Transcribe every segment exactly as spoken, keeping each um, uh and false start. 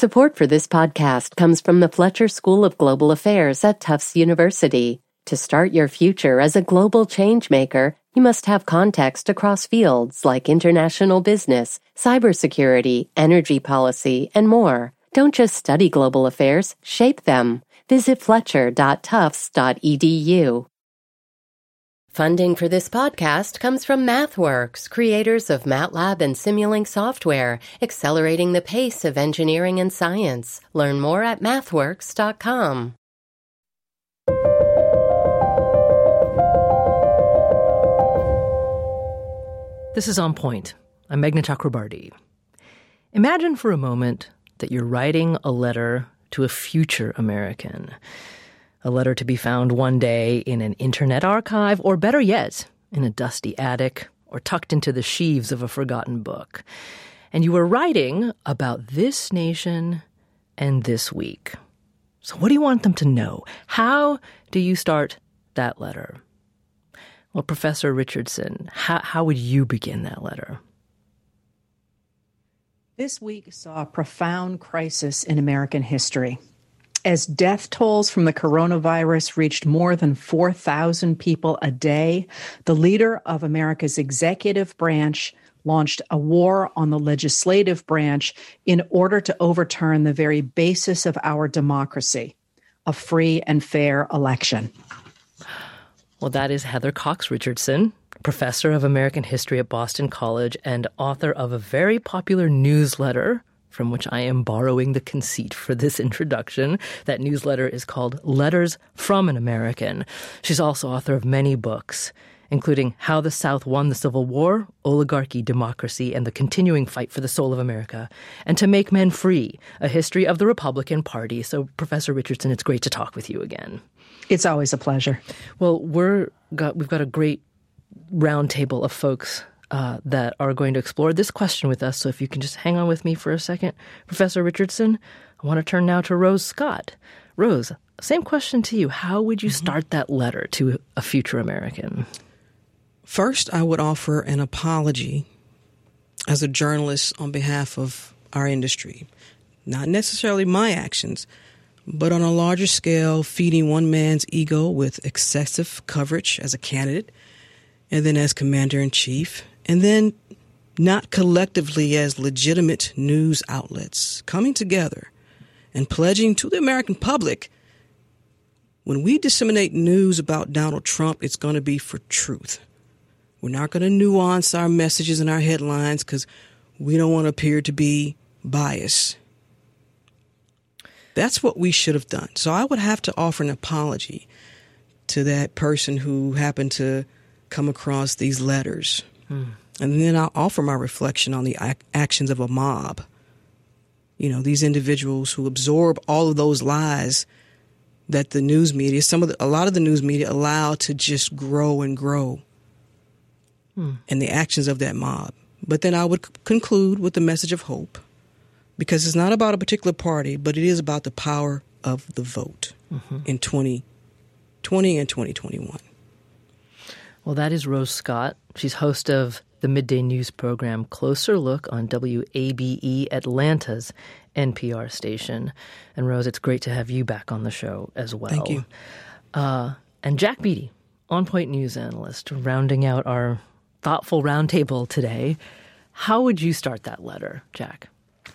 Support for this podcast comes from the Fletcher School of Global Affairs at Tufts University. To start your future as a global changemaker, you must have context across fields like international business, cybersecurity, energy policy, and more. Don't just study global affairs, shape them. Visit fletcher dot tufts dot e d u. Funding for this podcast comes from MathWorks, creators of MATLAB and Simulink software, accelerating the pace of engineering and science. Learn more at mathworks dot com. This is On Point. I'm Meghna Chakrabarti. Imagine for a moment that you're writing a letter to a future American. A letter to be found one day in an internet archive, or better yet, in a dusty attic, or tucked into the sheaves of a forgotten book. And you were writing about this nation and this week. So what do you want them to know? How do you start that letter? Well, Professor Richardson, how, how would you begin that letter? This week saw a profound crisis in American history. As death tolls from the coronavirus reached more than four thousand people a day, the leader of America's executive branch launched a war on the legislative branch in order to overturn the very basis of our democracy, a free and fair election. Well, that is Heather Cox Richardson, professor of American history at Boston College and author of a very popular newsletter from which I am borrowing the conceit for this introduction. That newsletter is called Letters from an American. She's also author of many books, including How the South Won the Civil War, Oligarchy, Democracy, and the Continuing Fight for the Soul of America, and To Make Men Free, A History of the Republican Party. So, Professor Richardson, it's great to talk with you again. It's always a pleasure. Well, we're got we've got a great roundtable of folks uh, that are going to explore this question with us. So if you can just hang on with me for a second, Professor Richardson, I want to turn now to Rose Scott. Rose, same question to you. How would you start that letter to a future American? First, I would offer an apology as a journalist on behalf of our industry. Not necessarily my actions, but on a larger scale, feeding one man's ego with excessive coverage as a candidate, and then as commander-in-chief, and then not collectively as legitimate news outlets, coming together and pledging to the American public, when we disseminate news about Donald Trump, it's going to be for truth. We're not going to nuance our messages and our headlines because we don't want to appear to be biased. That's what we should have done. So I would have to offer an apology to that person who happened to come across these letters. Hmm. And then I'll offer my reflection on the ac- actions of a mob. You know, these individuals who absorb all of those lies that the news media, some of the, a lot of the news media allow to just grow and grow. Hmm. And the actions of that mob. But then I would c- conclude with the message of hope. Because it's not about a particular party, but it is about the power of the vote mm-hmm. in twenty twenty and twenty twenty-one. Well, that is Rose Scott. She's host of the midday news program Closer Look on W A B E, Atlanta's N P R station. And Rose, it's great to have you back on the show as well. Thank you. Uh, and Jack Beatty, On Point news analyst, rounding out our thoughtful roundtable today. How would you start that letter, Jack?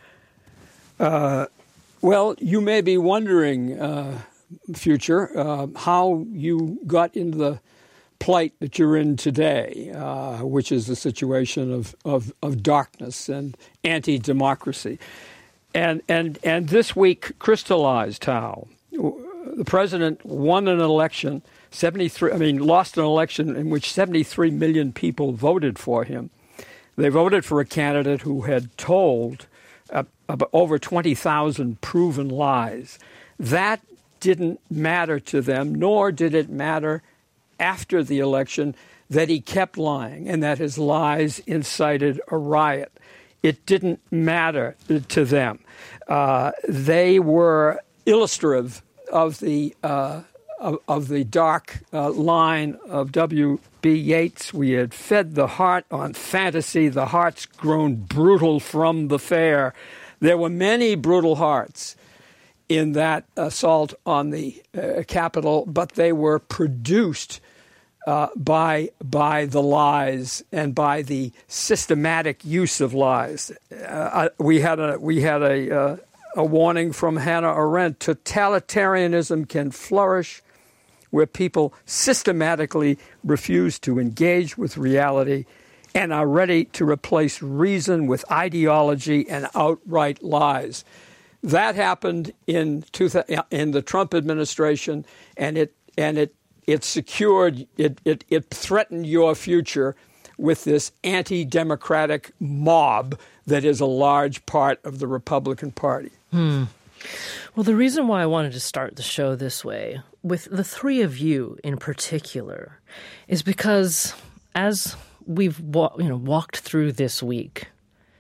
Uh, well, you may be wondering, uh, future, uh, how you got into the plight that you're in today, uh, which is a situation of, of, of darkness and anti-democracy. And, and, and this week crystallized how the president won an election, seventy-three, I mean, lost an election in which seventy-three million people voted for him. They voted for a candidate who had told uh, about over twenty thousand proven lies. That didn't matter to them, nor did it matter after the election that he kept lying and that his lies incited a riot. It didn't matter to them. Uh, they were illustrative of the uh, of, of the dark uh, line of W B. Yeats. We had fed the heart on fantasy. The heart's grown brutal from the fair. There were many brutal hearts in that assault on the uh, Capitol, but they were produced uh, by by the lies and by the systematic use of lies. Uh, we had a we had a uh, a warning from Hannah Arendt: totalitarianism can flourish where people systematically refuse to engage with reality and are ready to replace reason with ideology and outright lies. That happened in two, in the Trump administration, and it and it it secured it, it it threatened your future with this anti-democratic mob that is a large part of the Republican Party. Hmm. Well, the reason why I wanted to start the show this way, with the three of you in particular, is because as we've wa- you know walked through this week,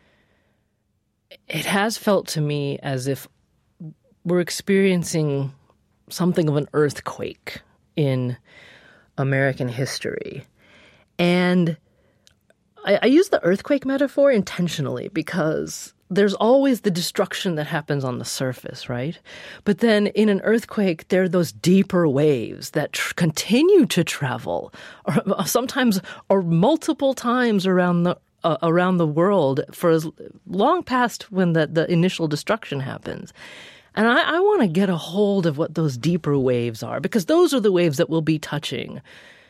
it has felt to me as if we're experiencing something of an earthquake in American history. And I, I use the earthquake metaphor intentionally because there's always the destruction that happens on the surface, right? But then in an earthquake, there are those deeper waves that tr- continue to travel, or sometimes or multiple times around the Uh, around the world for as long past when the, the initial destruction happens. And I, I want to get a hold of what those deeper waves are, because those are the waves that will be touching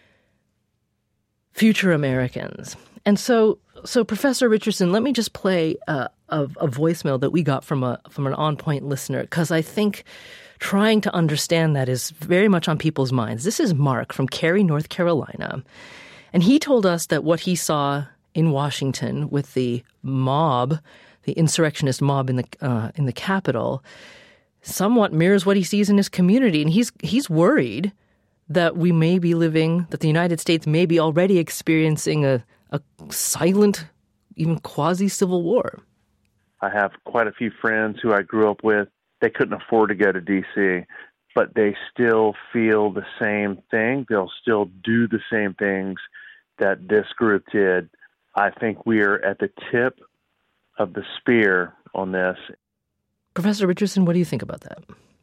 future Americans. And so, so Professor Richardson, let me just play uh, a, a voicemail that we got from a from an On Point listener, because I think trying to understand that is very much on people's minds. This is Mark from Cary, North Carolina. And he told us that what he saw in Washington with the mob, the insurrectionist mob in the uh, in the Capitol, somewhat mirrors what he sees in his community, and he's he's worried that we may be living, that the United States may be already experiencing a, a silent, even quasi-civil war. I have quite a few friends who I grew up with. They couldn't afford to go to D C, but they still feel the same thing. They'll still do the same things that this group did. I think we are at the tip of the spear on this. Professor Richardson, what do you think about that?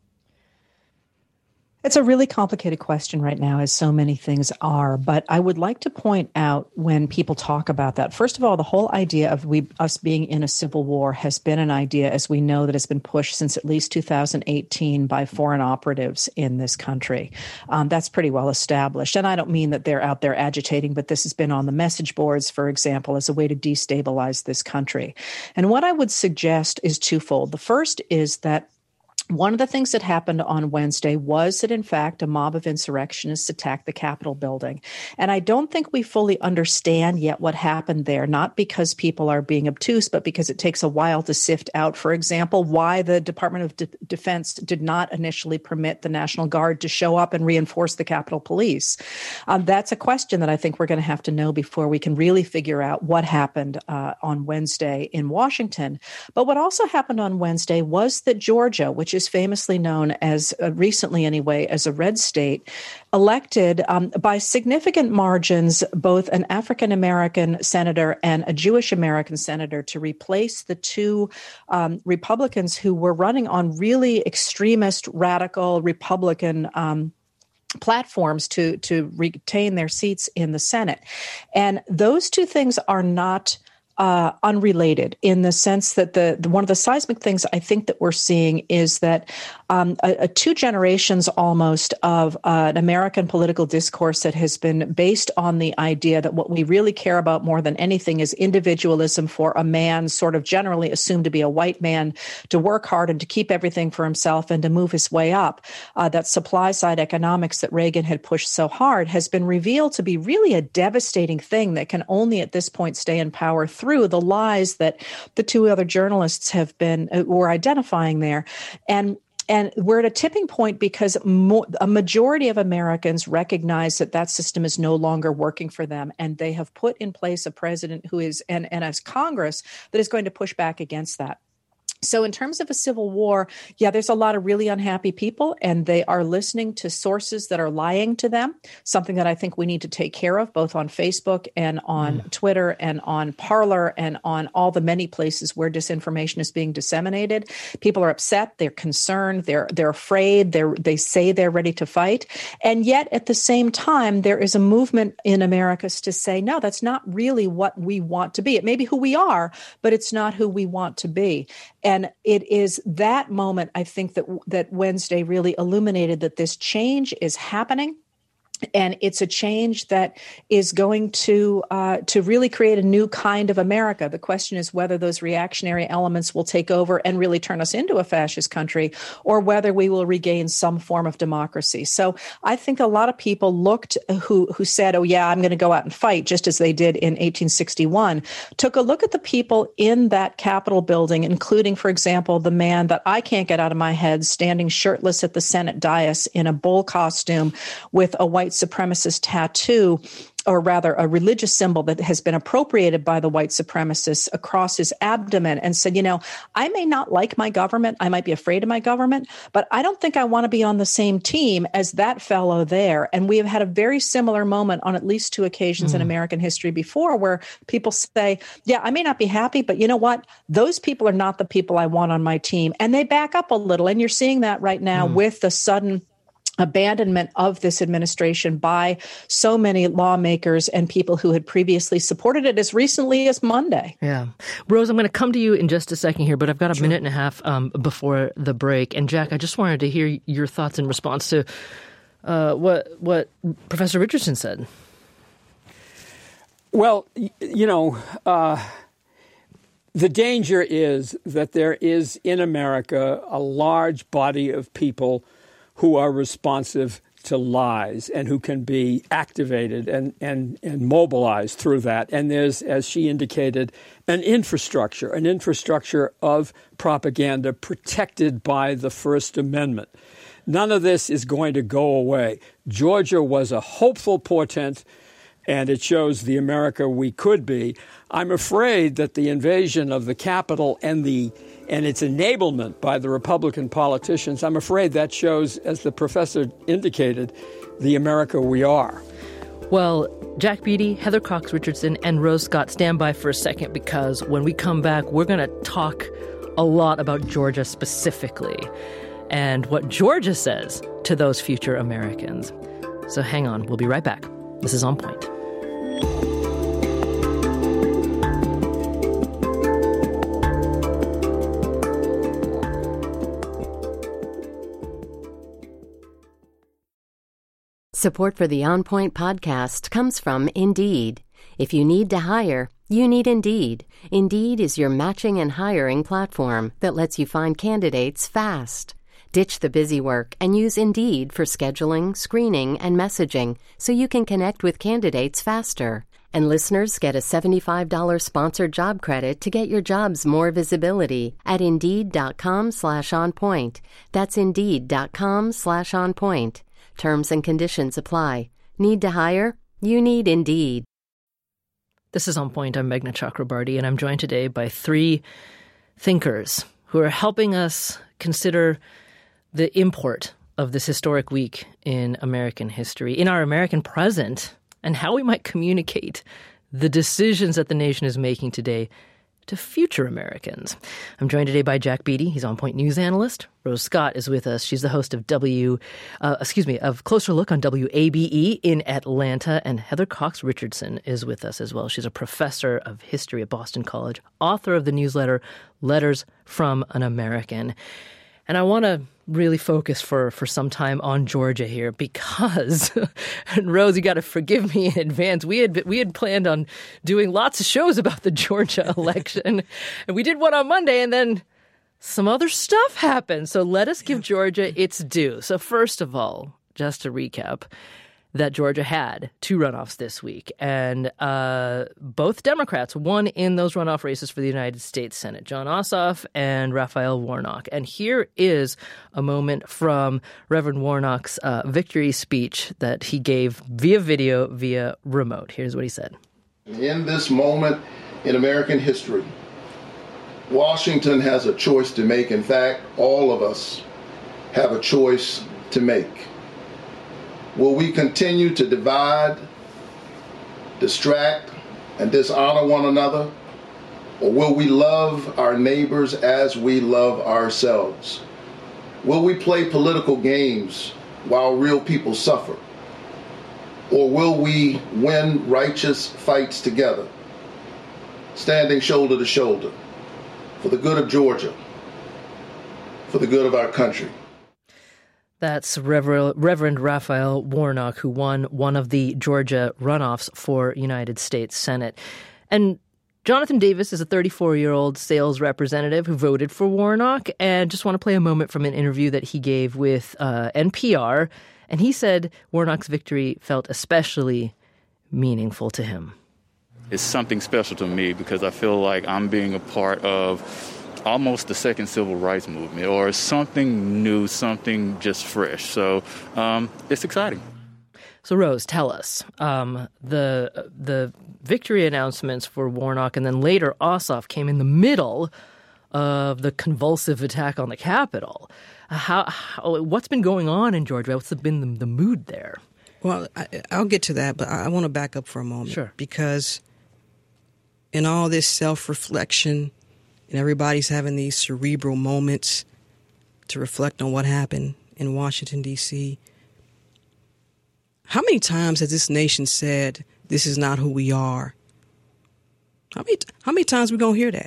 It's a really complicated question right now, as so many things are. But I would like to point out when people talk about that, first of all, the whole idea of we us being in a civil war has been an idea, as we know, that has been pushed since at least two thousand eighteen by foreign operatives in this country. Um, that's pretty well established. And I don't mean that they're out there agitating, but this has been on the message boards, for example, as a way to destabilize this country. And what I would suggest is twofold. The first is that one of the things that happened on Wednesday was that, in fact, a mob of insurrectionists attacked the Capitol building. And I don't think we fully understand yet what happened there, not because people are being obtuse, but because it takes a while to sift out, for example, why the Department of De- Defense did not initially permit the National Guard to show up and reinforce the Capitol Police. Um, that's a question that I think we're going to have to know before we can really figure out what happened uh, on Wednesday in Washington. But what also happened on Wednesday was that Georgia, which is famously known as, uh, recently anyway, as a red state, elected um, by significant margins both an African-American senator and a Jewish-American senator to replace the two um, Republicans who were running on really extremist, radical Republican um platforms to, to retain their seats in the Senate. And those two things are not Uh, unrelated, in the sense that the, the one of the seismic things I think that we're seeing is that um, a, a two generations almost of uh, an American political discourse that has been based on the idea that what we really care about more than anything is individualism for a man, sort of generally assumed to be a white man, to work hard and to keep everything for himself and to move his way up. Uh, that supply side economics that Reagan had pushed so hard has been revealed to be really a devastating thing that can only at this point stay in power through the lies that the two other journalists have been uh, were identifying there. And And we're at a tipping point because mo- a majority of Americans recognize that that system is no longer working for them. And they have put in place a president who is, and, and as Congress, that is going to push back against that. So in terms of a civil war, yeah, there's a lot of really unhappy people, and they are listening to sources that are lying to them, something that I think we need to take care of, both on Facebook and on mm. Twitter and on Parler and on all the many places where disinformation is being disseminated. People are upset. They're concerned. They're they're afraid. They're, they say they're ready to fight. And yet, at the same time, there is a movement in America to say, no, that's not really what we want to be. It may be who we are, but it's not who we want to be. And it is that moment, I think, that that Wednesday really illuminated that this change is happening. And it's a change that is going to uh, to really create a new kind of America. The question is whether those reactionary elements will take over and really turn us into a fascist country, or whether we will regain some form of democracy. So I think a lot of people looked who who said, oh, yeah, I'm going to go out and fight, just as they did in eighteen sixty-one, took a look at the people in that Capitol building, including, for example, the man that I can't get out of my head standing shirtless at the Senate dais in a bull costume with a white supremacist tattoo, or rather a religious symbol that has been appropriated by the white supremacists across his abdomen, and said, you know, I may not like my government, I might be afraid of my government, but I don't think I want to be on the same team as that fellow there. And we have had a very similar moment on at least two occasions mm. in American history before, where people say, yeah, I may not be happy, but you know what? Those people are not the people I want on my team. And they back up a little. And you're seeing that right now mm. with the sudden abandonment of this administration by so many lawmakers and people who had previously supported it as recently as Monday. Yeah. Rose, I'm going to come to you in just a second here, but I've got a sure. minute and a half um, before the break. And Jack, I just wanted to hear your thoughts in response to uh, what what Professor Richardson said. Well, you know, uh, the danger is that there is in America a large body of people who are responsive to lies and who can be activated and, and, and mobilized through that. And there's, as she indicated, an infrastructure, an infrastructure of propaganda protected by the First Amendment. None of this is going to go away. Georgia was a hopeful portent, and it shows the America we could be. I'm afraid that the invasion of the Capitol and the and its enablement by the Republican politicians, I'm afraid that shows, as the professor indicated, the America we are. Well, Jack Beatty, Heather Cox Richardson, and Rose Scott, stand by for a second, because when we come back, we're going to talk a lot about Georgia specifically and what Georgia says to those future Americans. So hang on. We'll be right back. This is On Point. Support for the On Point podcast comes from Indeed. If you need to hire, you need Indeed. Indeed is your matching and hiring platform that lets you find candidates fast. Ditch the busy work and use Indeed for scheduling, screening, and messaging so you can connect with candidates faster. And listeners get a seventy-five dollars sponsored job credit to get your jobs more visibility at Indeed.com slash on point. That's Indeed.com slash on point. Terms and conditions apply. Need to hire? You need Indeed. This is On Point. I'm Meghna Chakrabarty, and I'm joined today by three thinkers who are helping us consider the import of this historic week in American history, in our American present, and how we might communicate the decisions that the nation is making today to future Americans. I'm joined today by Jack Beatty. He's On Point news analyst. Rose Scott is with us. She's the host of W, uh, excuse me, of Closer Look on W A B E in Atlanta. And Heather Cox Richardson is with us as well. She's a professor of history at Boston College, author of the newsletter Letters from an American. And I want to really focus for, for some time on Georgia here because, and Rose, you got to forgive me in advance. We had we had planned on doing lots of shows about the Georgia election, and we did one on Monday, and then some other stuff happened. So let us give Georgia its due. So first of all, just to recap, that Georgia had two runoffs this week, and uh, both Democrats won in those runoff races for the United States Senate, Jon Ossoff and Raphael Warnock. And here is a moment from Reverend Warnock's uh, victory speech that he gave via video, via remote. Here's what he said. In this moment in American history, Washington has a choice to make. In fact, all of us have a choice to make. Will we continue to divide, distract, and dishonor one another? Or will we love our neighbors as we love ourselves? Will we play political games while real people suffer? Or will we win righteous fights together, standing shoulder to shoulder, for the good of Georgia, for the good of our country? That's Reverend, Reverend Raphael Warnock, who won one of the Georgia runoffs for United States Senate. And Jonathan Davis is a thirty-four-year-old sales representative who voted for Warnock. And just want to play a moment from an interview that he gave with uh, N P R. And he said Warnock's victory felt especially meaningful to him. It's something special to me because I feel like I'm being a part of almost the second civil rights movement, or something new, something just fresh. So um, it's exciting. So Rose, tell us, um, the the victory announcements for Warnock and then later Ossoff came in the middle of the convulsive attack on the Capitol. How, how what's been going on in Georgia? What's been the, the mood there? Well, I, I'll get to that, but I, I want to back up for a moment. Sure. Because in all this self-reflection, and everybody's having these cerebral moments to reflect on what happened in Washington, D C, how many times has this nation said, this is not who we are? How many, how many times are we going to hear that?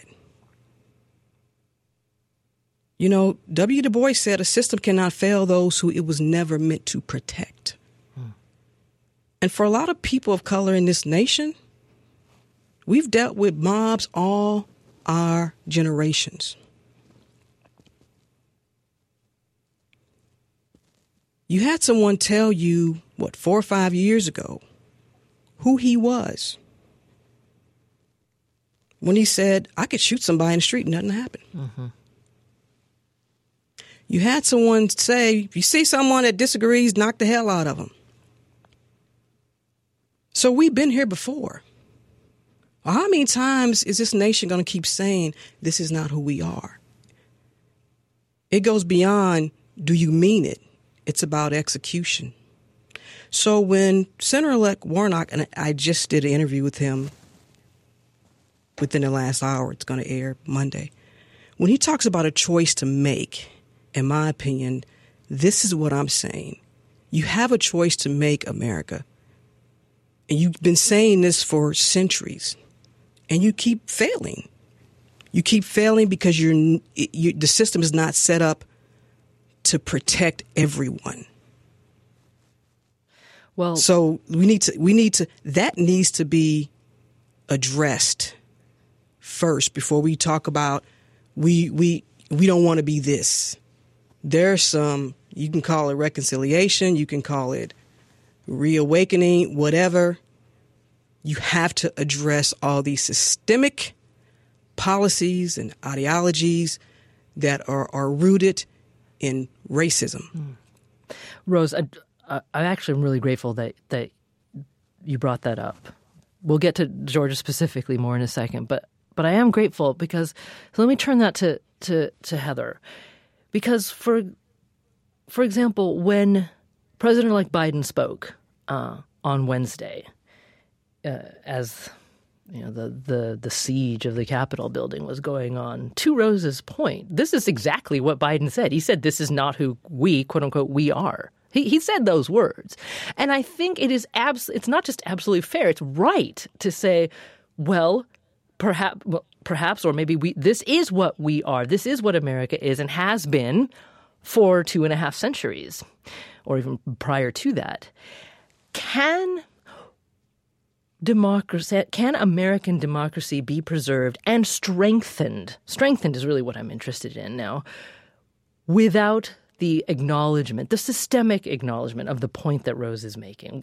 You know, W. Du Bois said a system cannot fail those who it was never meant to protect. Hmm. And for a lot of people of color in this nation, we've dealt with mobs all our generations. You had someone tell you, what, four or five years ago, who he was. When he said, I could shoot somebody in the street and nothing happened. Mm-hmm. You had someone say, if you see someone that disagrees, knock the hell out of them. So we've been here before. Well, how many times is this nation going to keep saying, this is not who we are? It goes beyond, do you mean it? It's about execution. So when Senator-elect Warnock, and I just did an interview with him within the last hour, it's going to air Monday. When he talks about a choice to make, in my opinion, this is what I'm saying. You have a choice to make, America. And you've been saying this for centuries. And you keep failing. You keep failing because you're, you, the system is not set up to protect everyone. Well, so we need to, we need to, that needs to be addressed first before we talk about we, we, we don't want to be this. There's some, you can call it reconciliation, you can call it reawakening, whatever. You have to address all these systemic policies and ideologies that are, are rooted in racism. Mm. Rose, I, I actually am really grateful that, that you brought that up. We'll get to Georgia specifically more in a second, but but I am grateful because so let me turn that to, to, to Heather. Because for for example, when President-elect Biden spoke uh, on Wednesday, uh, as you know, the, the the siege of the Capitol building was going on, to Rose's point, this is exactly what Biden said. He said, this is not who we, quote unquote, we are. He he said those words. And I think it is abs- it's not just absolutely fair, it's right to say, well, perhaps, well, perhaps, or maybe we, this is what we are. This is what America is and has been for two and a half centuries, or even prior to that. Can democracy, can American democracy be preserved and strengthened? Strengthened is really what I'm interested in now, without the acknowledgement, the systemic acknowledgement of the point that Rose is making.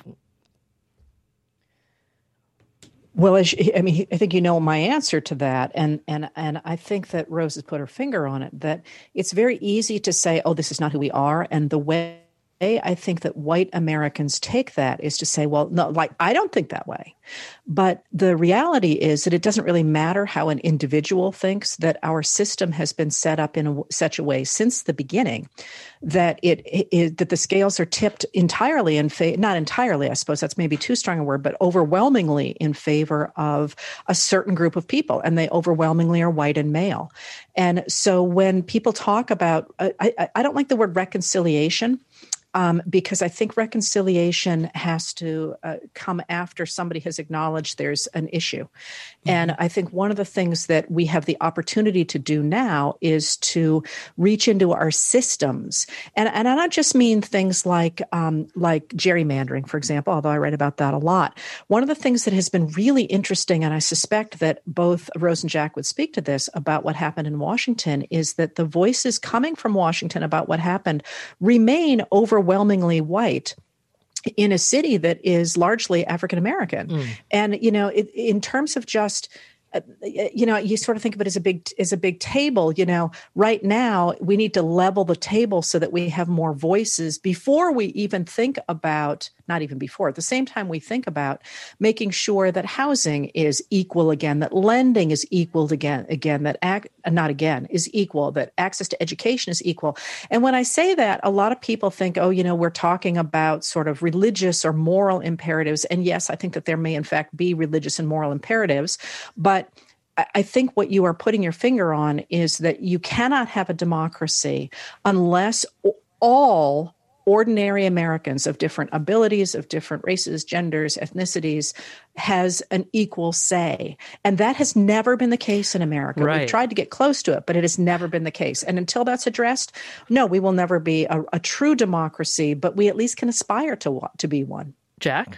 Well, as you, I mean, I think you know my answer to that, and and and I think that Rose has put her finger on it. That it's very easy to say, "Oh, this is not who we are," and the way I think that white Americans take that is to say, well, no, like, I don't think that way. But the reality is that it doesn't really matter how an individual thinks, that our system has been set up in a, such a way since the beginning that it, it that the scales are tipped entirely in favor, not entirely, I suppose that's maybe too strong a word, but overwhelmingly in favor of a certain group of people. And they overwhelmingly are white and male. And so when people talk about, uh, I, I don't like the word reconciliation. Um, because I think reconciliation has to uh, come after somebody has acknowledged there's an issue. Mm-hmm. And I think one of the things that we have the opportunity to do now is to reach into our systems. And, and I don't just mean things like, um, like gerrymandering, for example, although I write about that a lot. One of the things that has been really interesting, and I suspect that both Rose and Jack would speak to this about what happened in Washington, is that the voices coming from Washington about what happened remain over overwhelmingly white in a city that is largely African American. Mm. And, you know, it, in terms of just, uh, you know, you sort of think of it as a big, as a big table, you know, right now we need to level the table so that we have more voices before we even think about, not even before, at the same time we think about making sure that housing is equal again, that lending is equal again, again, that ac- not again is equal, that access to education is equal. And when I say that, a lot of people think, oh, you know, we're talking about sort of religious or moral imperatives. And yes, I think that there may in fact be religious and moral imperatives, but I think what you are putting your finger on is that you cannot have a democracy unless all ordinary Americans of different abilities, of different races, genders, ethnicities, has an equal say. And that has never been the case in America. Right. We've tried to get close to it, but it has never been the case. And until that's addressed, no, we will never be a, a true democracy, but we at least can aspire to, to be one. Jack?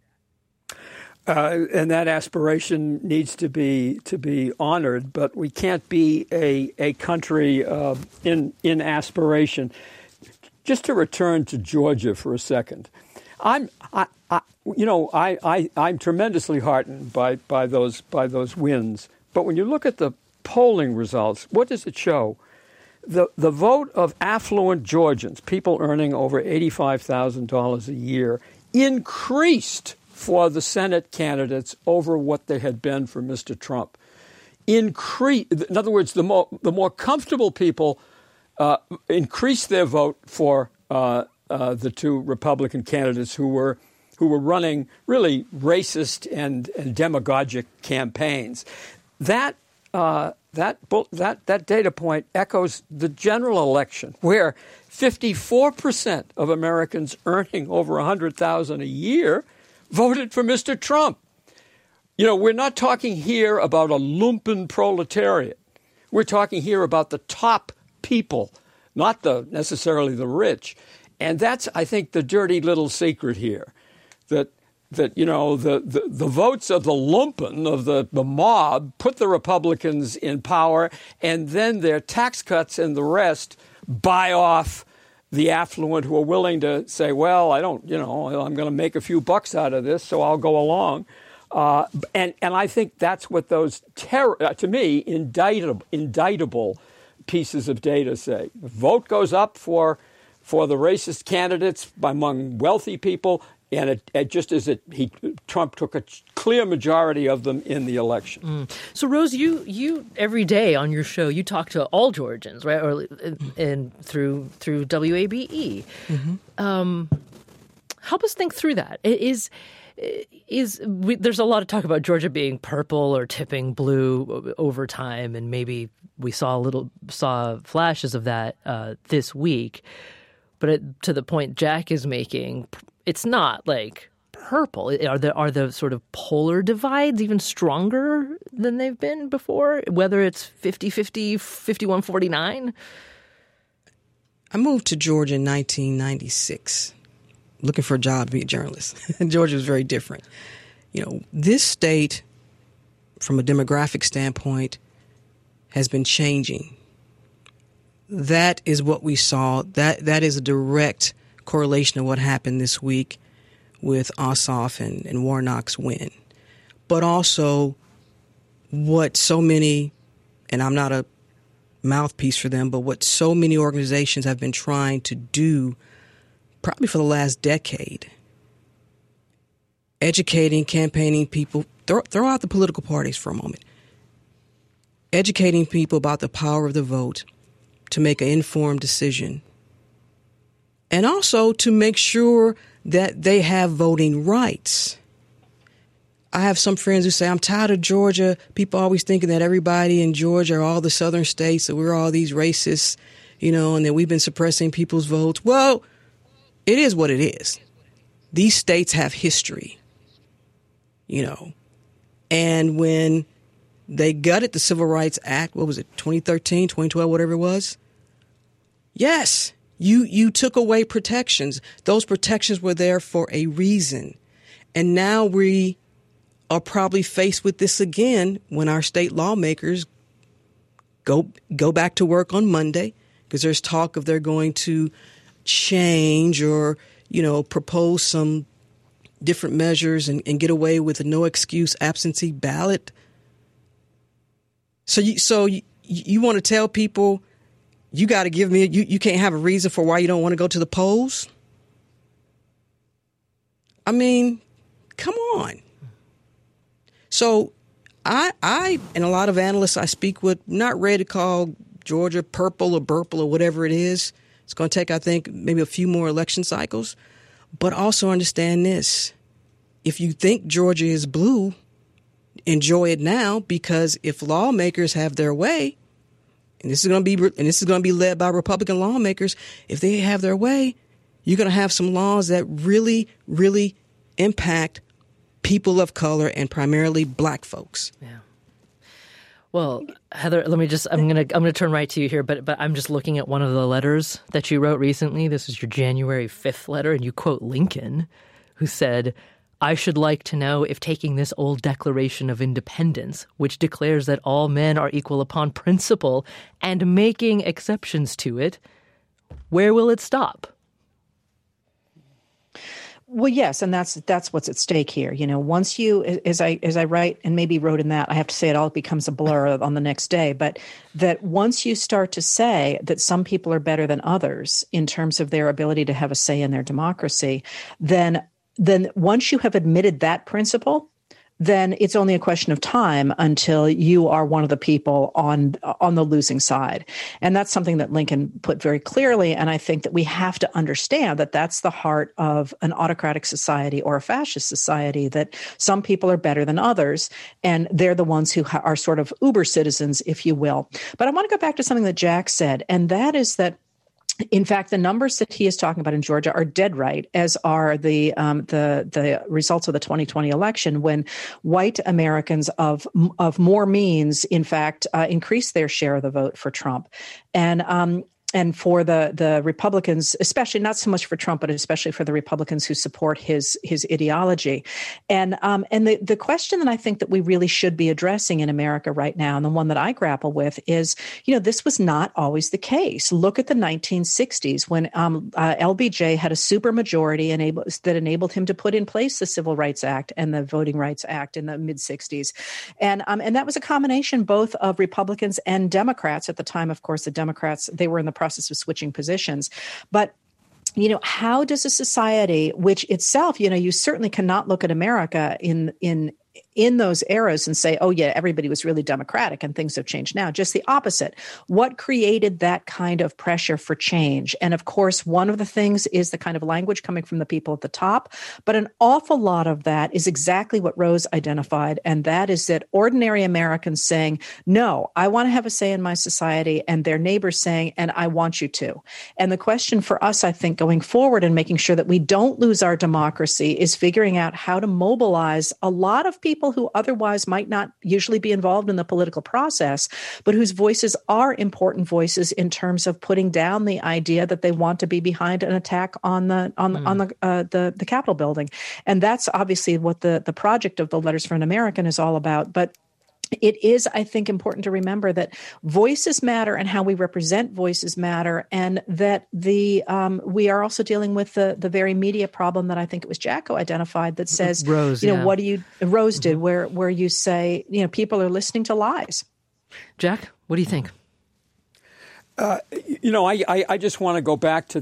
Uh, and that aspiration needs to be to be honored, but we can't be a a country uh, in in aspiration. Just to return to Georgia for a second, I'm I, I you know I, I I'm tremendously heartened by by those by those wins. But when you look at the polling results, what does it show? The the vote of affluent Georgians, people earning over eighty-five thousand dollars a year, increased for the Senate candidates over what they had been for Mister Trump. Increase, in other words, the more the more comfortable people uh, increased their vote for uh, uh, the two Republican candidates who were who were running really racist and, and demagogic campaigns. That uh, that that that data point echoes the general election, where fifty-four percent of Americans earning over one hundred thousand dollars a year voted for Mister Trump. You know, we're not talking here about a lumpen proletariat. We're talking here about the top people, not the necessarily the rich. And that's, I think, the dirty little secret here, that that you know the the, the votes of the lumpen, of the, the mob, put the Republicans in power, and then their tax cuts and the rest buy off the affluent who are willing to say, well, I don't, you know, I'm going to make a few bucks out of this, so I'll go along. Uh, and and I think that's what those, ter- uh, to me, indictable, indictable pieces of data say. The vote goes up for for the racist candidates among wealthy people, and it, it just as it he Trump took a clear majority of them in the election. Mm. So, Rose, you you every day on your show you talk to all Georgians, right? Or and through through W A B E. Mm-hmm. Um, help us think through that. Is is we, there's a lot of talk about Georgia being purple or tipping blue over time, and maybe we saw a little saw flashes of that uh, this week. But it, to the point Jack is making, it's not like purple. Are the are the sort of polar divides even stronger than they've been before? Whether it's fifty-fifty, fifty-one forty-nine? I moved to Georgia in nineteen ninety-six, looking for a job to be a journalist. And Georgia was very different. You know, this state, from a demographic standpoint, has been changing. That is what we saw. That that is a direct correlation of what happened this week with Ossoff and, and Warnock's win. But also what so many, and I'm not a mouthpiece for them, but what so many organizations have been trying to do probably for the last decade, educating, campaigning people, throw, throw out the political parties for a moment, educating people about the power of the vote to make an informed decision, and also to make sure that they have voting rights. I have some friends who say, I'm tired of Georgia. People always thinking that everybody in Georgia or all the southern states, that we're all these racists, you know, and that we've been suppressing people's votes. Well, it is what it is. These states have history, you know, and when they gutted the Civil Rights Act, what was it, twenty thirteen, twenty twelve, whatever it was? Yes, you, you took away protections. Those protections were there for a reason. And now we are probably faced with this again when our state lawmakers go go back to work on Monday, because there's talk of they're going to change or, you know, propose some different measures and, and get away with a no excuse absentee ballot. So you so you, you want to tell people you got to give me you, you can't have a reason for why you don't want to go to the polls? I mean, come on. So I, I and a lot of analysts I speak with, not ready to call Georgia purple or purple or whatever it is. It's going to take, I think, maybe a few more election cycles. But also understand this. If you think Georgia is blue, enjoy it now, because if lawmakers have their way, and this is going to be and this is going to be led by Republican lawmakers, if they have their way, you're going to have some laws that really, really impact people of color and primarily black folks. Yeah. Well, Heather, let me just, I'm going to, I'm going to turn right to you here, but, but I'm just looking at one of the letters that you wrote recently. This is your January fifth letter, and you quote Lincoln, who said, I should like to know if taking this old Declaration of Independence, which declares that all men are equal upon principle, and making exceptions to it, where will it stop? Well, yes, and that's that's what's at stake here. You know, once you, as I as I write and maybe wrote in that, I have to say it all becomes a blur on the next day. But that once you start to say that some people are better than others in terms of their ability to have a say in their democracy, then then once you have admitted that principle, then it's only a question of time until you are one of the people on on the losing side. And that's something that Lincoln put very clearly. And I think that we have to understand that that's the heart of an autocratic society or a fascist society, that some people are better than others, and they're the ones who are sort of uber citizens, if you will. But I want to go back to something that Jack said, and that is that in fact, the numbers that he is talking about in Georgia are dead right, as are the um, the the results of the twenty twenty election, when white Americans of of more means, in fact, uh, increased their share of the vote for Trump, and um, and for the the Republicans, especially not so much for Trump, but especially for the Republicans who support his his ideology, and um, and the the question that I think that we really should be addressing in America right now, and the one that I grapple with, is, you know, this was not always the case. Look at the nineteen sixties when um, uh, L B J had a supermajority enable, that enabled him to put in place the Civil Rights Act and the Voting Rights Act in the mid sixties, and um, and that was a combination both of Republicans and Democrats at the time. Of course, the Democrats, they were in the process of switching positions, but you know, how does a society, which itself, you know, you certainly cannot look at America in in in those eras and say, oh, yeah, everybody was really democratic and things have changed now. Just the opposite. What created that kind of pressure for change? And of course, one of the things is the kind of language coming from the people at the top. But an awful lot of that is exactly what Rose identified. And that is that ordinary Americans saying, no, I want to have a say in my society, and their neighbors saying, and I want you to. And the question for us, I think, going forward and making sure that we don't lose our democracy is figuring out how to mobilize a lot of people who otherwise might not usually be involved in the political process, but whose voices are important voices in terms of putting down the idea that they want to be behind an attack on the on mm. on the, uh, the the Capitol building. And that's obviously what the the project of the Letters for an American is all about. But it is, I think, important to remember that voices matter and how we represent voices matter, and that the um, we are also dealing with the the very media problem that I think it was Jacko identified that says, Rose, you know, yeah. what do you Rose did, mm-hmm. where where you say, you know, people are listening to lies. Jack, what do you think? Uh, you know, I, I, I just want to go back to that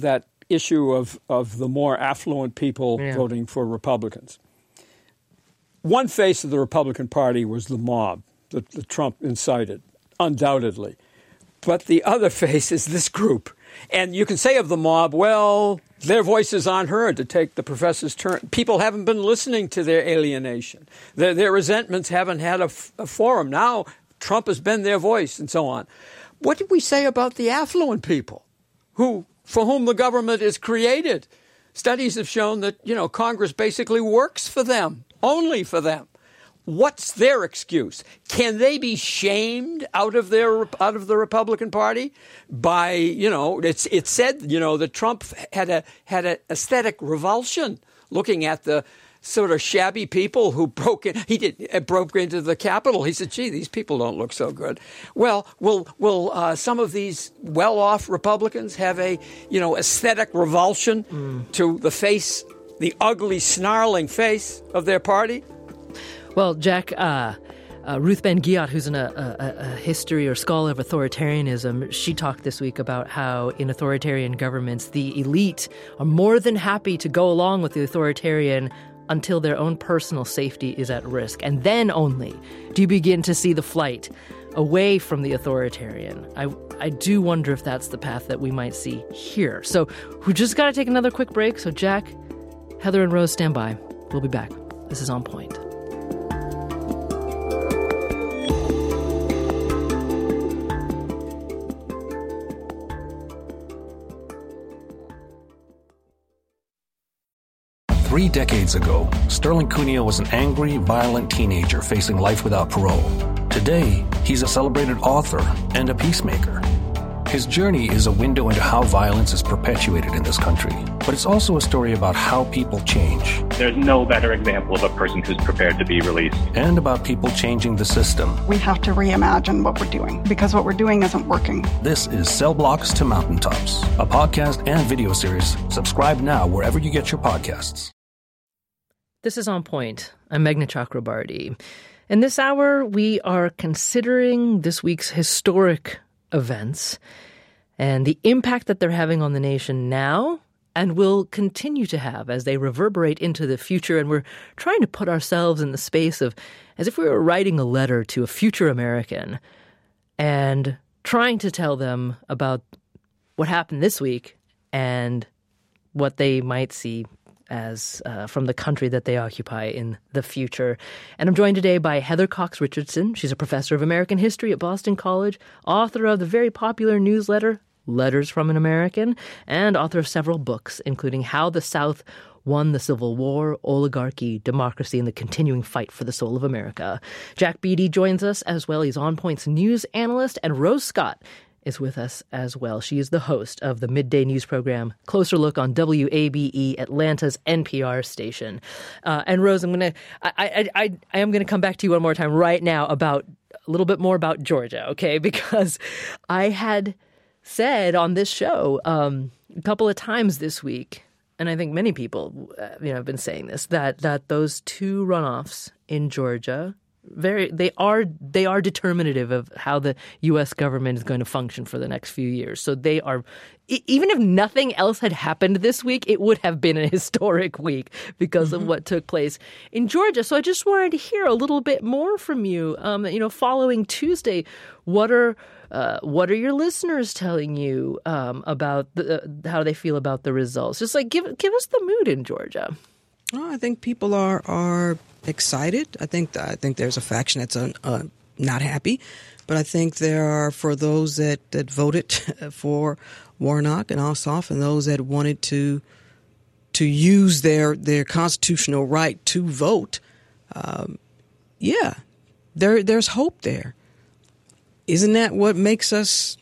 issue of, of the more affluent people yeah. voting for Republicans. One face of the Republican Party was the mob that, that Trump incited, undoubtedly. But the other face is this group. And you can say of the mob, well, their voices aren't heard, to take the professor's turn. People haven't been listening to their alienation. Their, their resentments haven't had a, f- a forum. Now Trump has been their voice and so on. What did we say about the affluent people who, for whom the government is created? Studies have shown that, you know, Congress basically works for them, only for them. What's their excuse? Can they be shamed out of their out of the Republican Party by, you know, it's it's said, you know, that Trump had a had an aesthetic revulsion looking at the sort of shabby people who broke in. He did uh, broke into the Capitol. He said, "Gee, these people don't look so good." Well, will will uh, some of these well-off Republicans have a, you know, aesthetic revulsion mm. to the face, the ugly, snarling face of their party? Well, Jack, uh, uh, Ruth Ben-Ghiat, who's an, a, a, a history or scholar of authoritarianism, she talked this week about how in authoritarian governments, the elite are more than happy to go along with the authoritarian until their own personal safety is at risk. And then only do you begin to see the flight away from the authoritarian. I, I do wonder if that's the path that we might see here. So we just got to take another quick break. So Jack, Heather, and Rose, stand by. We'll be back. This is On Point. Three decades ago, Sterling Cuneo was an angry, violent teenager facing life without parole. Today, he's a celebrated author and a peacemaker. His journey is a window into how violence is perpetuated in this country, but it's also a story about how people change. There's no better example of a person who's prepared to be released. And about people changing the system. We have to reimagine what we're doing, because what we're doing isn't working. This is Cell Blocks to Mountaintops, a podcast and video series. Subscribe now wherever you get your podcasts. This is On Point. I'm Meghna Chakrabarty. In this hour, we are considering this week's historic events and the impact that they're having on the nation now and will continue to have as they reverberate into the future. And we're trying to put ourselves in the space of as if we were writing a letter to a future American and trying to tell them about what happened this week and what they might see as uh, from the country that they occupy in the future. And I'm joined today by Heather Cox Richardson. She's a professor of American history at Boston College, author of the very popular newsletter Letters from an American, and author of several books, including How the South Won the Civil War, Oligarchy, Democracy, and the Continuing Fight for the Soul of America. Jack Beatty joins us as well. He's On Point's news analyst, and Rose Scott is with us as well. She is the host of the midday news program, Closer Look on W A B E, Atlanta's N P R station. Uh, and Rose, I'm going to, I, I, I, I am going to come back to you one more time right now about a little bit more about Georgia, okay? Because I had said on this show um, a couple of times this week, and I think many people, uh, you know, have been saying this, that that those two runoffs in Georgia, Very, they are they are determinative of how the U S government is going to function for the next few years. So they are, even if nothing else had happened this week, it would have been a historic week because mm-hmm. of what took place in Georgia. So I just wanted to hear a little bit more from you. Um, you know, following Tuesday, what are uh, what are your listeners telling you um, about the, uh, how they feel about the results? Just like give give us the mood in Georgia. Oh, I think people are are excited. I think I think there's a faction that's uh, uh, not happy, but I think there are, for those that, that voted for Warnock and Ossoff, and those that wanted to to use their their constitutional right to vote. Um, yeah, there there's hope there. Isn't that what makes us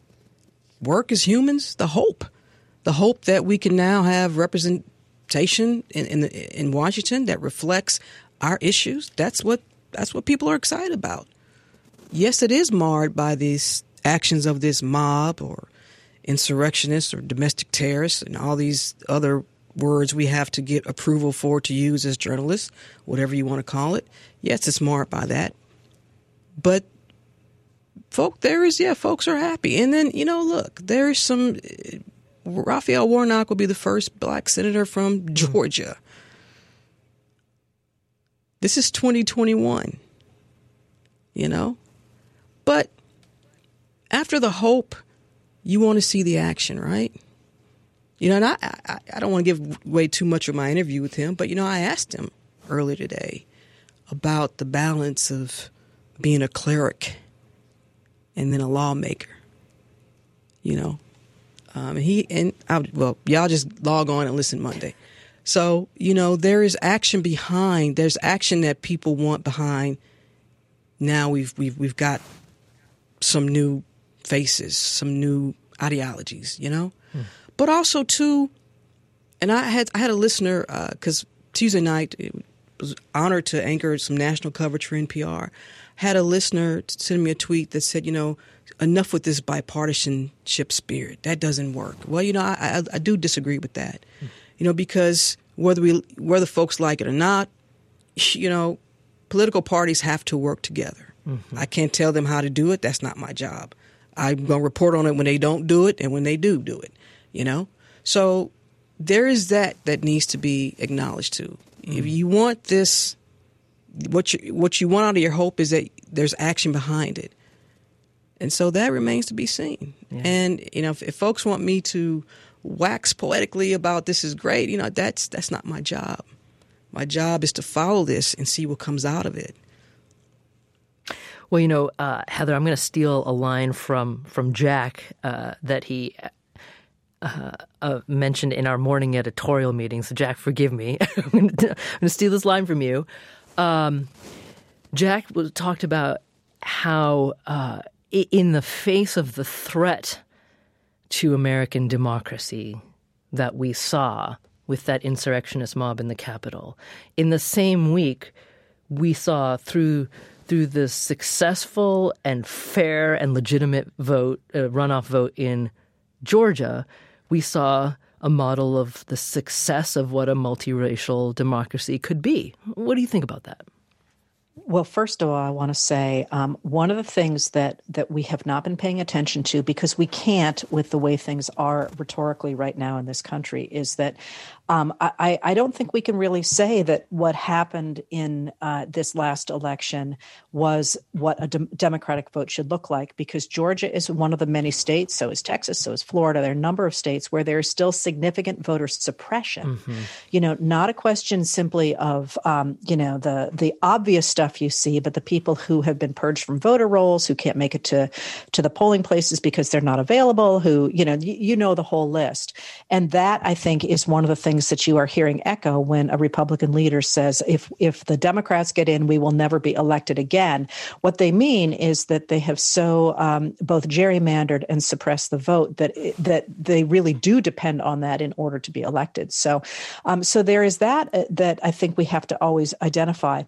work as humans? The hope, the hope that we can now have represent. In in, the, in Washington that reflects our issues. That's what that's what people are excited about. Yes, it is marred by these actions of this mob or insurrectionists or domestic terrorists and all these other words we have to get approval for to use as journalists, whatever you want to call it. Yes, it's marred by that. But folk, there is, yeah, folks are happy. And then, you know, look, there is some Raphael Warnock will be the first black senator from Georgia. This is twenty twenty-one, you know? But after the hope, you want to see the action, right? You know, and I, I, I don't want to give away too much of my interview with him, but, you know, I asked him earlier today about the balance of being a cleric and then a lawmaker, you know. Um, and he and I, well, y'all just log on and listen Monday. So, you know, there is action behind. There's action that people want behind. Now we've we've we've got some new faces, some new ideologies, you know. Hmm. But also too, and I had I had a listener because uh, Tuesday night it was honored to anchor some national coverage for N P R. Had a listener send me a tweet that said, you know, enough with this bipartisanship spirit. That doesn't work. Well, you know, I, I, I do disagree with that. Mm. You know, because whether we whether folks like it or not, you know, political parties have to work together. Mm-hmm. I can't tell them how to do it. That's not my job. I'm going to report on it when they don't do it and when they do do it, you know. So there is that that needs to be acknowledged too. Mm. If you want this, what you, what you want out of your hope is that there's action behind it. And so that remains to be seen. Yeah. And, you know, if, if folks want me to wax poetically about this is great, you know, that's that's not my job. My job is to follow this and see what comes out of it. Well, you know, uh, Heather, I'm going to steal a line from from Jack uh, that he uh, uh, mentioned in our morning editorial meeting. So, Jack, forgive me. I'm going to steal this line from you. Um, Jack was, talked about how uh, in the face of the threat to American democracy that we saw with that insurrectionist mob in the Capitol, in the same week we saw through through the successful and fair and legitimate vote, uh, runoff vote in Georgia, we saw a model of the success of what a multiracial democracy could be. What do you think about that? Well, first of all, I want to say um, one of the things that that we have not been paying attention to, because we can't with the way things are rhetorically right now in this country, is that um, I, I don't think we can really say that what happened in uh, this last election was what a de- Democratic vote should look like, because Georgia is one of the many states, so is Texas, so is Florida. There are a number of states where there is still significant voter suppression. Mm-hmm. You know, not a question simply of, um, you know, the the obvious stuff you see, but the people who have been purged from voter rolls, who can't make it to to the polling places because they're not available, who, you know, you, you know the whole list. And that, I think, is one of the things that you are hearing echo when a Republican leader says, if if the Democrats get in, we will never be elected again. What they mean is that they have so um, both gerrymandered and suppressed the vote that that they really do depend on that in order to be elected. So, um, so there is that uh, that I think we have to always identify.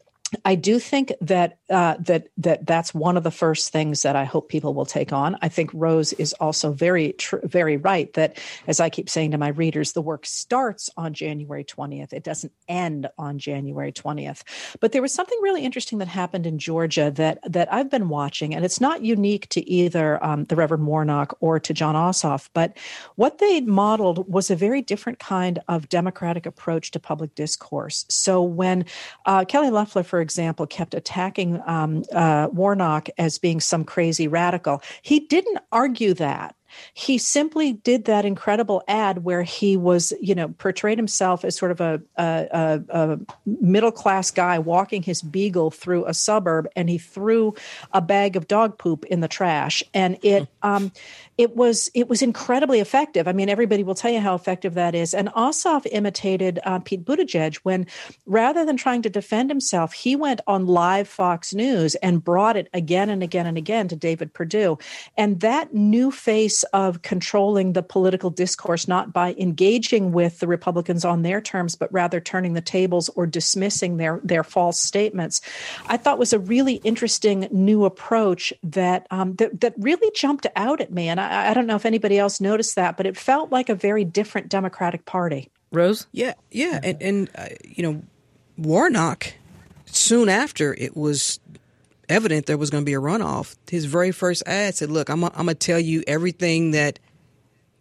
I do think that uh, that that that's one of the first things that I hope people will take on. I think Rose is also very tr- very right that, as I keep saying to my readers, the work starts on January twentieth. It doesn't end on January twentieth. But there was something really interesting that happened in Georgia that that I've been watching, and it's not unique to either um, the Reverend Warnock or to Jon Ossoff. But what they modeled was a very different kind of democratic approach to public discourse. So when uh, Kelly Loeffler, for example, kept attacking um, uh, Warnock as being some crazy radical, he didn't argue that. He simply did that incredible ad where he was, you know, portrayed himself as sort of a, a, a middle-class guy walking his beagle through a suburb, and he threw a bag of dog poop in the trash. And it um, it was it was incredibly effective. I mean, everybody will tell you how effective that is. And Ossoff imitated uh, Pete Buttigieg when, rather than trying to defend himself, he went on live Fox News and brought it again and again and again to David Perdue. And that new face of controlling the political discourse, not by engaging with the Republicans on their terms, but rather turning the tables or dismissing their, their false statements, I thought was a really interesting new approach that um, that, that really jumped out at me. And I, I don't know if anybody else noticed that, but it felt like a very different Democratic Party. Rose? Yeah, yeah. And, and uh, you know, Warnock, soon after it was evident there was going to be a runoff, his very first ad said, look, I'm, I'm going to tell you everything that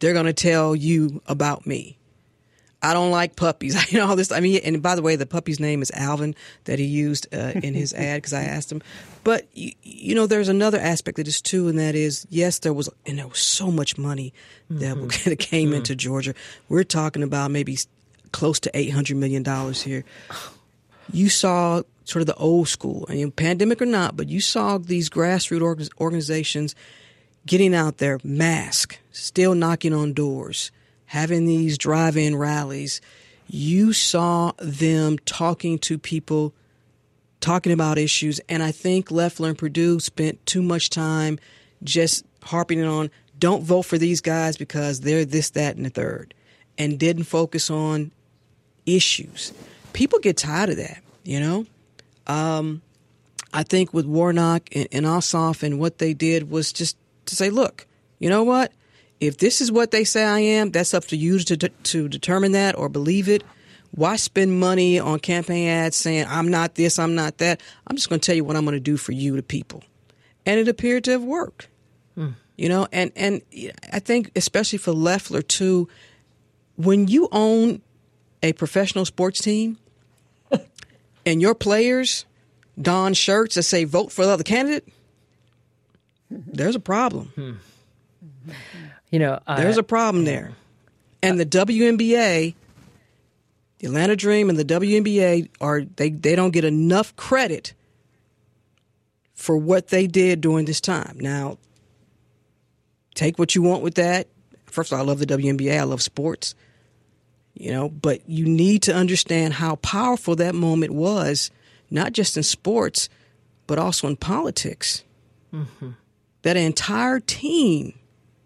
they're going to tell you about me. I don't like puppies. You know, all this. I mean, and by the way, the puppy's name is Alvin that he used uh, in his ad because I asked him. But, you, you know, there's another aspect of this, too, and that is, yes, there was, and there was so much money that mm-hmm. came mm-hmm. into Georgia. We're talking about maybe close to eight hundred million dollars here. You saw sort of the old school, I mean, pandemic or not, but you saw these grassroots organizations getting out there, mask, still knocking on doors, having these drive-in rallies. You saw them talking to people, talking about issues, and I think Loeffler and Perdue spent too much time just harping on, don't vote for these guys because they're this, that, and the third, and didn't focus on issues. People get tired of that, you know? Um, I think with Warnock and, and Ossoff and what they did was just to say, look, you know what? If this is what they say I am, that's up to you to to determine that or believe it. Why spend money on campaign ads saying I'm not this, I'm not that? I'm just going to tell you what I'm going to do for you, the people. And it appeared to have worked. Hmm. You know, and, and I think especially for Loeffler, too, when you own a professional sports team and your players don shirts that say vote for the other candidate, there's a problem. Hmm. You know, I, there's a problem there. And the W N B A, the Atlanta Dream and the W N B A are they, they don't get enough credit for what they did during this time. Now, take what you want with that. First of all, I love the W N B A. I love sports. You know, but you need to understand how powerful that moment was, not just in sports, but also in politics. Mm-hmm. That entire team,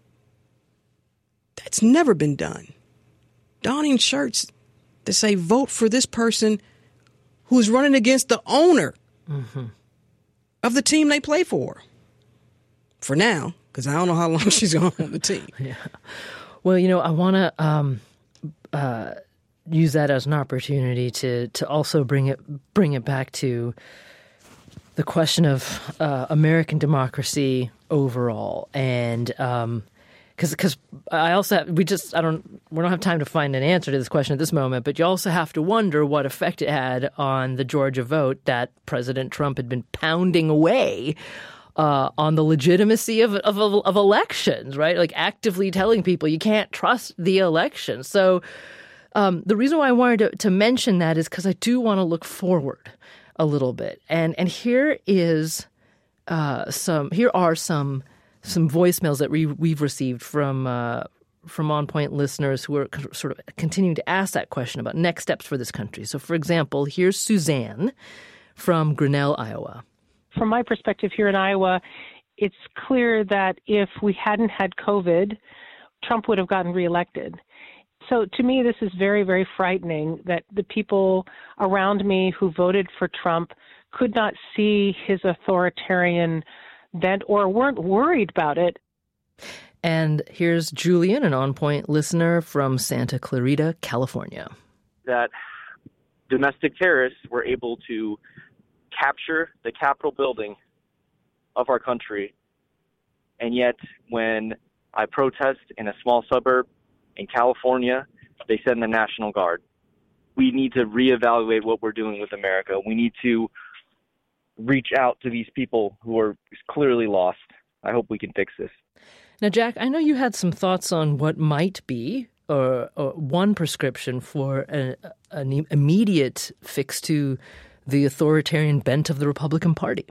that's never been done. Donning shirts that say vote for this person who's running against the owner mm-hmm. of the team they play for. For now, because I don't know how long she's going on the team. Yeah. Well, you know, I want to um, uh, use that as an opportunity to to also bring it bring it back to the question of uh, American democracy overall, and um, because because I also have, we just I don't we don't have time to find an answer to this question at this moment, but you also have to wonder what effect it had on the Georgia vote that President Trump had been pounding away uh, on the legitimacy of, of of elections, right? Like actively telling people you can't trust the election. So um, the reason why I wanted to, to mention that is because I do want to look forward a little bit, and and here is uh, some here are some some voicemails that we we've received from uh, from On Point listeners who are sort of continuing to ask that question about next steps for this country. So, for example, here's Suzanne from Grinnell, Iowa. From my perspective here in Iowa, it's clear that if we hadn't had COVID, Trump would have gotten reelected. So to me, this is very, very frightening that the people around me who voted for Trump could not see his authoritarian bent or weren't worried about it. And here's Julian, an On Point listener from Santa Clarita, California. That domestic terrorists were able to capture the Capitol building of our country, and yet when I protest in a small suburb in California, they send the National Guard. We need to reevaluate what we're doing with America. We need to reach out to these people who are clearly lost. I hope we can fix this. Now, Jack, I know you had some thoughts on what might be or, or one prescription for a, an immediate fix to the authoritarian bent of the Republican Party.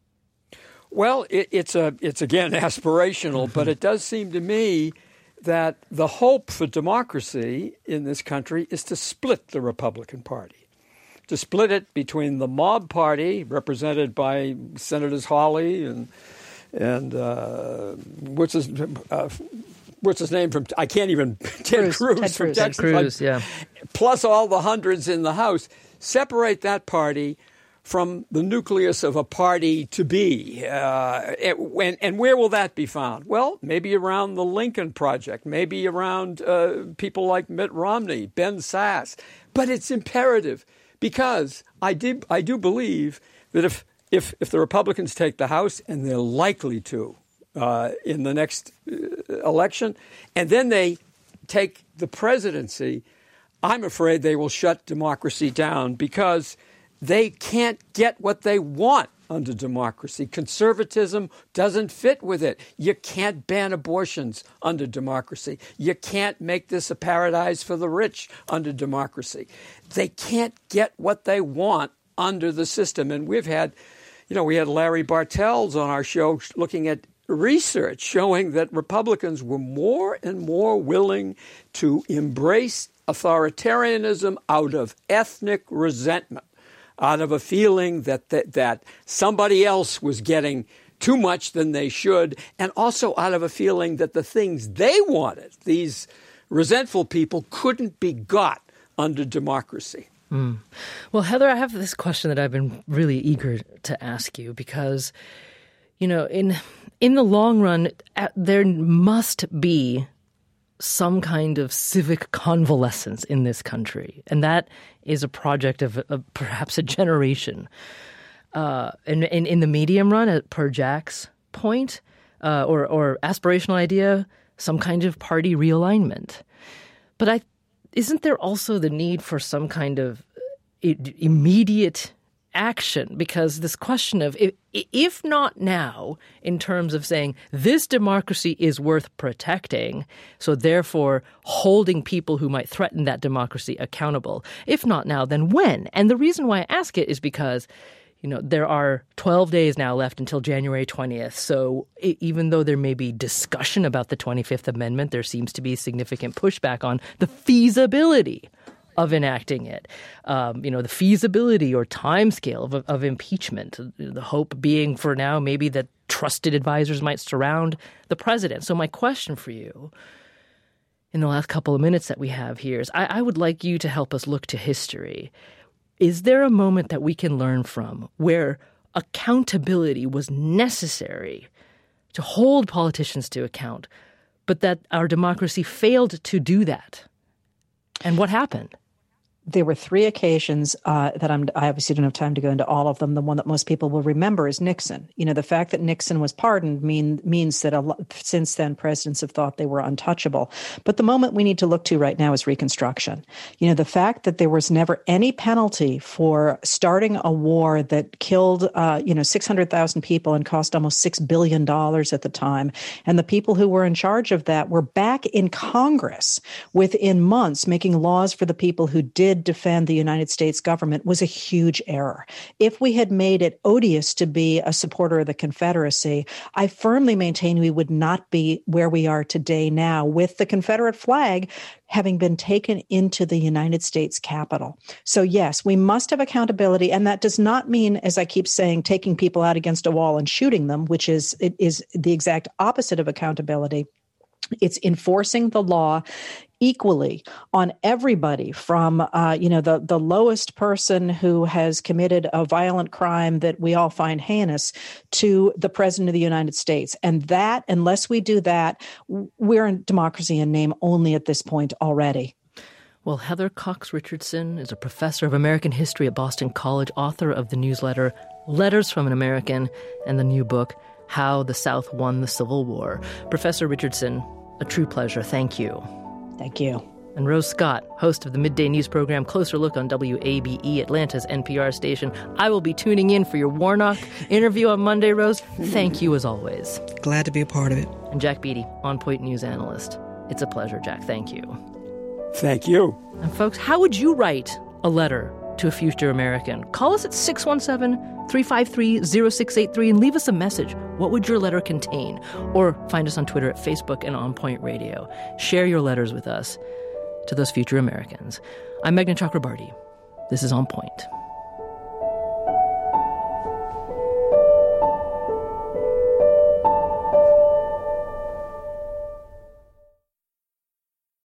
Well, it, it's a it's again aspirational, mm-hmm. but it does seem to me that the hope for democracy in this country is to split the Republican Party, to split it between the mob party represented by Senators Hawley and and uh, what's his uh, what's his name from I can't even Ted Cruz, Cruz Ted from Cruz. Texas, Ted Cruz, yeah. Plus all the hundreds in the House. Separate that party from the nucleus of a party to be. Uh, and, and where will that be found? Well, maybe around the Lincoln Project, maybe around uh, people like Mitt Romney, Ben Sasse. But it's imperative because I did I do believe that if if if the Republicans take the House, and they're likely to, uh, in the next uh, election, and then they take the presidency, I'm afraid they will shut democracy down because they can't get what they want under democracy. Conservatism doesn't fit with it. You can't ban abortions under democracy. You can't make this a paradise for the rich under democracy. They can't get what they want under the system. And we've had, you know, we had Larry Bartels on our show looking at research showing that Republicans were more and more willing to embrace authoritarianism out of ethnic resentment, out of a feeling that, that that somebody else was getting too much than they should, and also out of a feeling that the things they wanted, these resentful people, couldn't be got under democracy. Mm. Well, Heather, I have this question that I've been really eager to ask you because, you know, in in the long run, there must be some kind of civic convalescence in this country. And that is a project of, of perhaps a generation. Uh, and, and in the medium run, per Jack's point, uh, or, or aspirational idea, some kind of party realignment. But I, isn't there also the need for some kind of immediate action? Because this question of, if, if not now, in terms of saying this democracy is worth protecting, so therefore holding people who might threaten that democracy accountable, if not now, then when? And the reason why I ask it is because, you know, there are twelve days now left until January twentieth. So it, even though there may be discussion about the twenty-fifth Amendment, there seems to be significant pushback on the feasibility of enacting it, um, you know, the feasibility or timescale of, of impeachment, the hope being for now maybe that trusted advisors might surround the president. So my question for you in the last couple of minutes that we have here is I, I would like you to help us look to history. Is there a moment that we can learn from where accountability was necessary to hold politicians to account, but that our democracy failed to do that? And what happened? There were three occasions uh, that I'm, I obviously don't have time to go into all of them. The one that most people will remember is Nixon. You know, the fact that Nixon was pardoned mean, means that a lot, since then presidents have thought they were untouchable. But the moment we need to look to right now is Reconstruction. You know, the fact that there was never any penalty for starting a war that killed, uh, you know, six hundred thousand people and cost almost six billion dollars at the time. And the people who were in charge of that were back in Congress within months making laws for the people who did defend the United States government was a huge error. If we had made it odious to be a supporter of the Confederacy, I firmly maintain we would not be where we are today now with the Confederate flag having been taken into the United States Capitol. So yes, we must have accountability. And that does not mean, as I keep saying, taking people out against a wall and shooting them, which is, it is the exact opposite of accountability. It's enforcing the law equally on everybody from, uh, you know, the, the lowest person who has committed a violent crime that we all find heinous to the president of the United States. And that, unless we do that, we're in democracy in name only at this point already. Well, Heather Cox Richardson is a professor of American history at Boston College, author of the newsletter Letters from an American, and the new book, How the South Won the Civil War. Professor Richardson, a true pleasure. Thank you. Thank you. And Rose Scott, host of the midday news program Closer Look on W A B E, Atlanta's N P R station. I will be tuning in for your Warnock interview on Monday, Rose. Thank you as always. Glad to be a part of it. And Jack Beatty, On Point news analyst. It's a pleasure, Jack. Thank you. Thank you. And folks, how would you write a letter to a future American? Call us at six one seven, three five three, zero six eight three and leave us a message. What would your letter contain? Or find us on Twitter at Facebook and On Point Radio. Share your letters with us to those future Americans. I'm Meghna Chakrabarti. This is On Point.